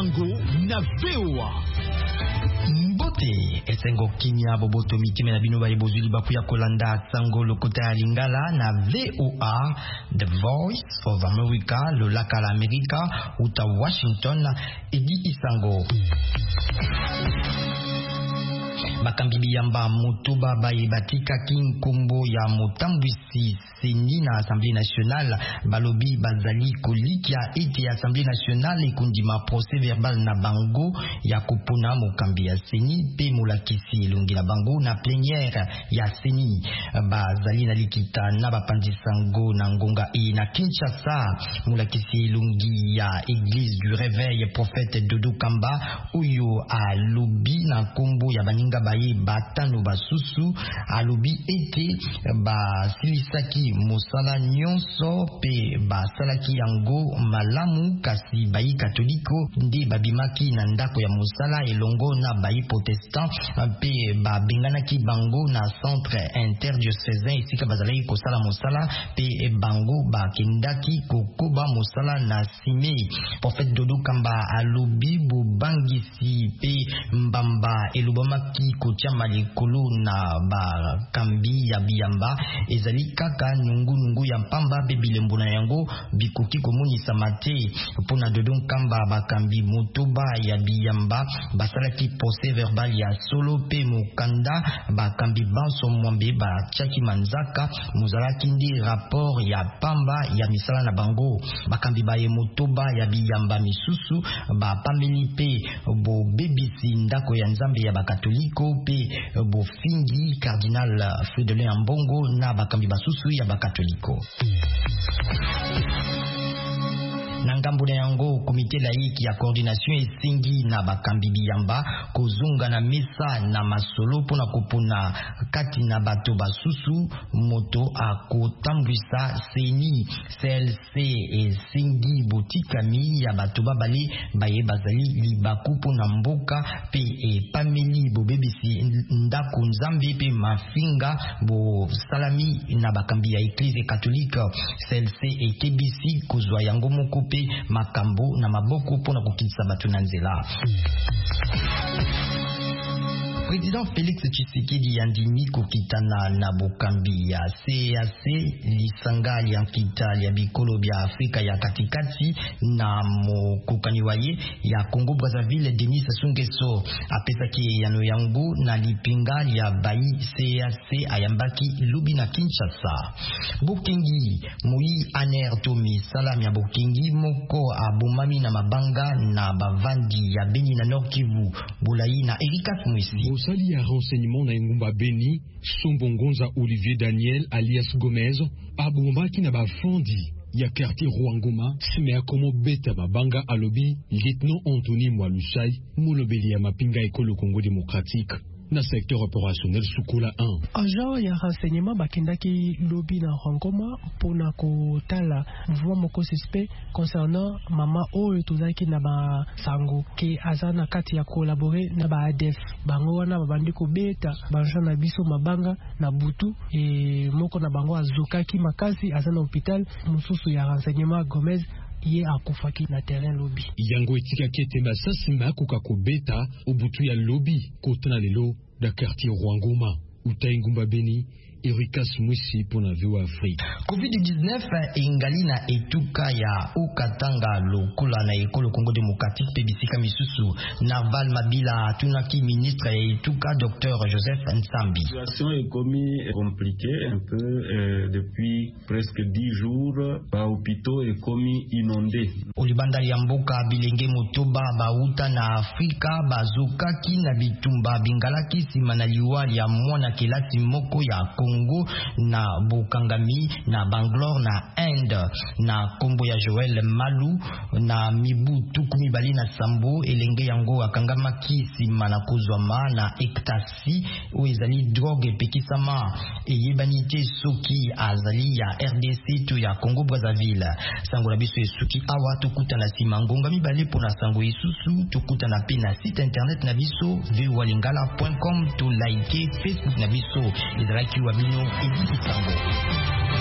Sango na VOA. Mbote esengo kinya boboto mitime na bino ba ebozuli bakuya kolanda Sango lokota ya Lingala na VOA, The Voice of America, lolaka la Amerika uta Washington, edi Isango. Bakambibi yamba mutuba bayi batika kinkombo ya motambwisi seni na Assemblée nationale balobi bazali kolikia ete Assemblée nationale ekundima procès verbal na bango ya kupona mokambi ya seni pe molakisi elongi na bango na plénière ya seni bazali na likita na bapandi Sango na ngonga e na Kinshasa. Molakisi elongi ya Église du Réveil prophète Dodo Kamba oyo alobi na kombo ya baninga baye batano basusu alobi ete basilisaki mosala nyonso pe basalaki yango malamu kasi bayi katoliko nde babimaki na ndako ya mosala elongo na bayi protestant pe babenganaki bango na centre interdiocésain esika bazalaki kosala mosala pe bango bakendaki kokoba mosala na sime. Prophète Dodo Kamba alobi bobangisi pe mbamba elobamaki kotiama likolo na bakambi ya biyamba ezali kaka nungu ya mpamba pe bilembo na yango bikoki komonisa mate. Pona Dodo Kamba bakambi motoba ya biyamba basalaki procès verbal ya solo pe mokanda bakambi banso mwambe batiaki manzaka mozalaki ndi rapport ya pamba ya misala na bango. Bakambi baye motoba ya biyamba misusu bapameli pe bobebisi ndako ya nzambe ya bakatoliko pe bofingi Cardinal Fridolin Ambongo na bakambi basusu ya bakatoliko. Na ngambo na yango komite laiki ya coordination esingi na bakambi biyamba kozunga na mesa na masolo pona kopona kati na bato basusu moto akotambwisa seni CLC esingi botikami ya bato babali baye bazali libaku pona mboka pe pameli bobebisi ndako nzambe pe mafinga bo salami na bakambi ya Eglise Catholique. CLC ekebisi kozwa yango moko pe makambo na maboko pona kokitisa bato na nzela. Président Félix Tshisekedi yandimi kokitana na bokambi ya CAC lisanga ya nkita ya bikolo bya Afrika ya katikati na mokokani waye ya Congo Brazzaville Denis Sassou Nguesso apesaki yano yango na lipinga ya bayi CAC ayambaki lubi na Kinshasa. Bokengi Moi Aner Tomi salam ya Bokengi moko abomami na mabanga na bavandi ya Beni na Nord Kivu Bolayi na Erika Mwisi. Sali ya renseignement na Ngumba Beni, Sombongonza Olivier Daniel alias Gomez, abombaki na bafandi ya quartier Rwangoma, simea komo beta babanga alobi, lieutenant Anthony Mwalusai, molobeli ya mapinga ekolo Congo démocratique. Na secteur opérationnel Sukola 1. Agent ya renseignement bakendaki lobby na Rwangoma pona kotala mouvement moko suspect concernant mama oyo tozaki na ba Sango ke azana kati ya collaborer na ba ADF bango wana babandi ko beta banja na biso mabanga na butu e moko na bango azokaki makasi azana hôpital mususu ya renseignement Gomez ye akufaki na terrain lobby yango etika kete masasi makuka ko beta obutu ya lobby kotana lelo da quartier Rwangoma utaingumba Beni. Erika Mwisi pour la VOA Afrique. COVID-19 ingali na etuka ya Okatanga lokola na ekolo Congo démocratique pe bisika misusu. Narval Mabila tunaki ministre ya etuka Dr Joseph Nsambi. La situation est compliquée un peu depuis presque 10 jours. Ba hôpitaux est commis inondé. Olibanda ya mboka bilenge motoba bauta na Afrika bazokaki na bitumba bingalaki sima na liwali ya mwana kelasi moko ya Congo na Bokangami na Bangalore na Inde na kombo ya Joel Malu na mibu tukumi bali na Sambo elenge yango akangama kisima na kozwama na ektasi o ezali drogue pekisama eyebanite soki azali ya RDC to ya Congo Brazzaville. Sango na biso esuki awa tukuta na sima ngonga mibale pona sango isusu tukuta na pe na site internet na biso voalingala.com to like Facebook na biso ezalaki wa bino edi Sango.